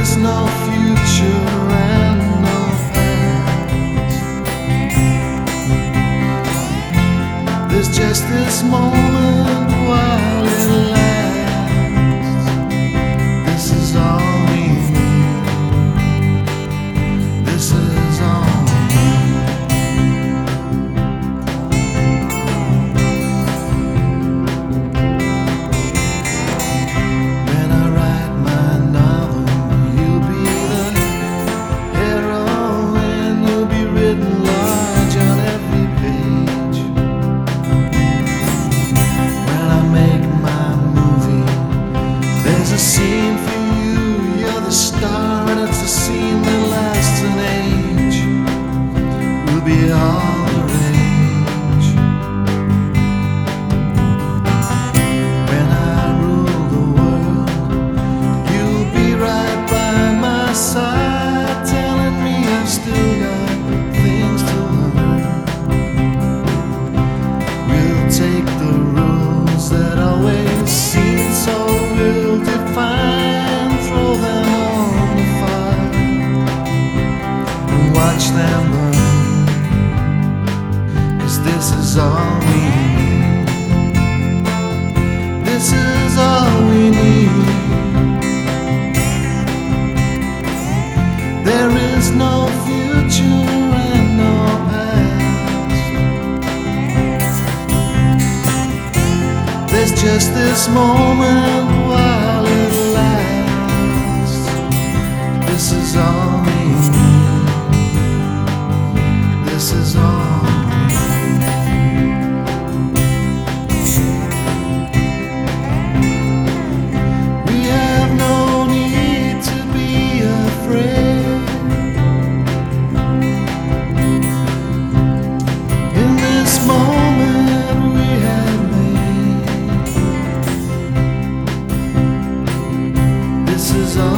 is no future and no past. There's just this moment while it lasts. This is all we need. This is all we need. When I write my novel, you'll be the hero, and you'll be written large on every page. When I make my movie, there's a scene for you, you're the star, and it's a scene that lasts an age. We'll be all the rage. When I rule the world, you'll be right by my side, telling me I've still got things to learn. We'll take the rules that always seem so ill-defined, throw them on the fire, and watch them burn. 'Cause this is all we need. This is all we need. There is no future and no past. There's just this moment while it lasts. This is all we need. This is all we need. We have no need to be afraid. In this moment we have made. This is all